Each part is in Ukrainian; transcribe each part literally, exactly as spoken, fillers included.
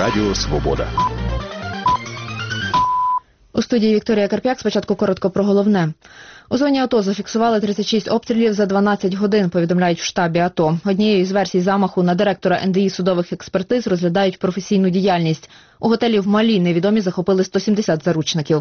Радіо Свобода. У студії Вікторія Карп'як. Спочатку коротко про головне. У зоні АТО зафіксували тридцять шість обстрілів за дванадцять годин, повідомляють в штабі АТО. Однією з версій замаху на директора ен де і судових експертиз розглядають професійну діяльність. У готелі в Малі невідомі захопили сто сімдесят заручників.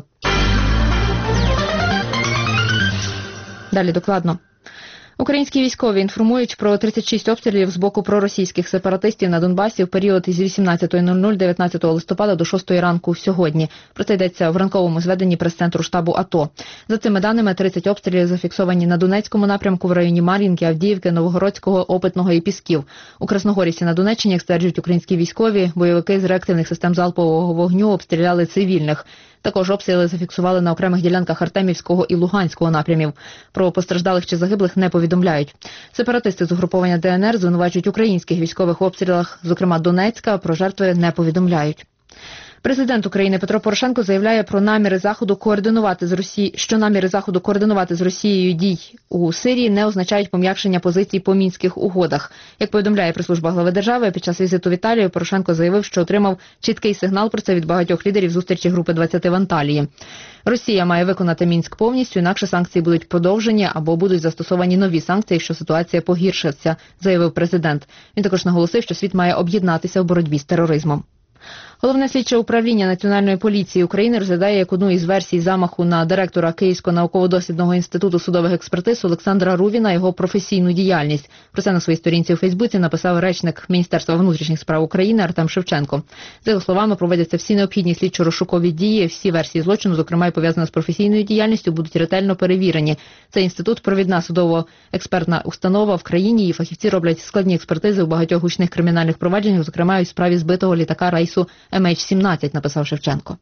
Далі докладно. Українські військові інформують про тридцять шість обстрілів з боку проросійських сепаратистів на Донбасі в період із вісімнадцятої нуль нуль дев'ятнадцятого листопада до шостої ранку сьогодні. Про це йдеться в ранковому зведенні прес-центру штабу АТО. За цими даними, тридцять обстрілів зафіксовані на Донецькому напрямку в районі Мар'їнки, Авдіївки, Новогородського, Опитного і Пісків. У Красногорівці на Донеччині, як стверджують українські військові, бойовики з реактивних систем залпового вогню обстріляли цивільних. Також обстріли зафіксували на окремих ділянках Артемівського і Луганського напрямів. Про постраждалих чи загиблих не повідомляють. Сепаратисти з угруповання де ен ер звинувачують українських військових в обстрілах, зокрема Донецька, про жертви не повідомляють. Президент України Петро Порошенко заявляє про наміри Заходу координувати з Росією, що наміри Заходу координувати з Росією дій у Сирії не означають пом'якшення позицій по Мінських угодах. Як повідомляє прес-служба глави держави, під час візиту в Італію Порошенко заявив, що отримав чіткий сигнал про це від багатьох лідерів зустрічі групи двадцяти в Анталії. Росія має виконати Мінськ повністю, інакше санкції будуть продовжені або будуть застосовані нові санкції, якщо ситуація погіршиться, заявив президент. Він також наголосив, що світ має об'єднатися в боротьбі з тероризмом. Головне слідче управління Національної поліції України розглядає як одну із версій замаху на директора Київського науково-дослідного інституту судових експертиз Олександра Рувіна його професійну діяльність. Про це на своїй сторінці у Фейсбуці написав речник Міністерства внутрішніх справ України Артем Шевченко. За його словами, проводяться всі необхідні слідчо-розшукові дії, всі версії злочину, зокрема й пов'язані з професійною діяльністю, будуть ретельно перевірені. Цей інститут – провідна судово-експертна установа в країні, її фахівці роблять складні експертизи у багатьох гучних кримінальних провадженнях, зокрема й у справі збитого літака рейсу ем ейч сімнадцять, написав Шевченко.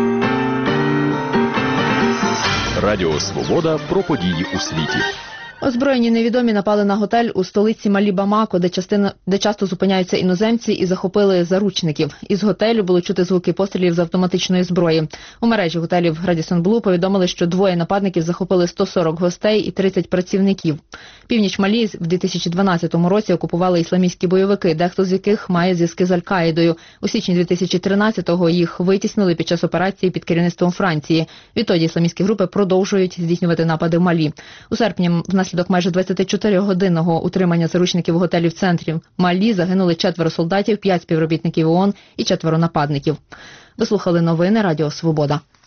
Радіо Свобода про події у світі. Озброєні невідомі напали на готель у столиці Малі Бамако, де, частина, де часто зупиняються іноземці, і захопили заручників. Із готелю було чути звуки пострілів з автоматичної зброї. У мережі готелів Радіссон Блу повідомили, що двоє нападників захопили сто сорок гостей і тридцять працівників. Північ Малі в дві тисячі дванадцятому році окупували ісламістські бойовики, дехто з яких має зв'язки з Аль-Каїдою. У січні дві тисячі тринадцятого їх витіснили під час операції під керівництвом Франції. Відтоді ісламістські групи продовжують здійснювати напади в Малі. У серпні внаслідок Внаслідок майже двадцятичотиригодинного утримання заручників у готелі в центрі Малі загинули четверо солдатів, п'ять співробітників ООН і четверо нападників. Ви слухали новини Радіо Свобода.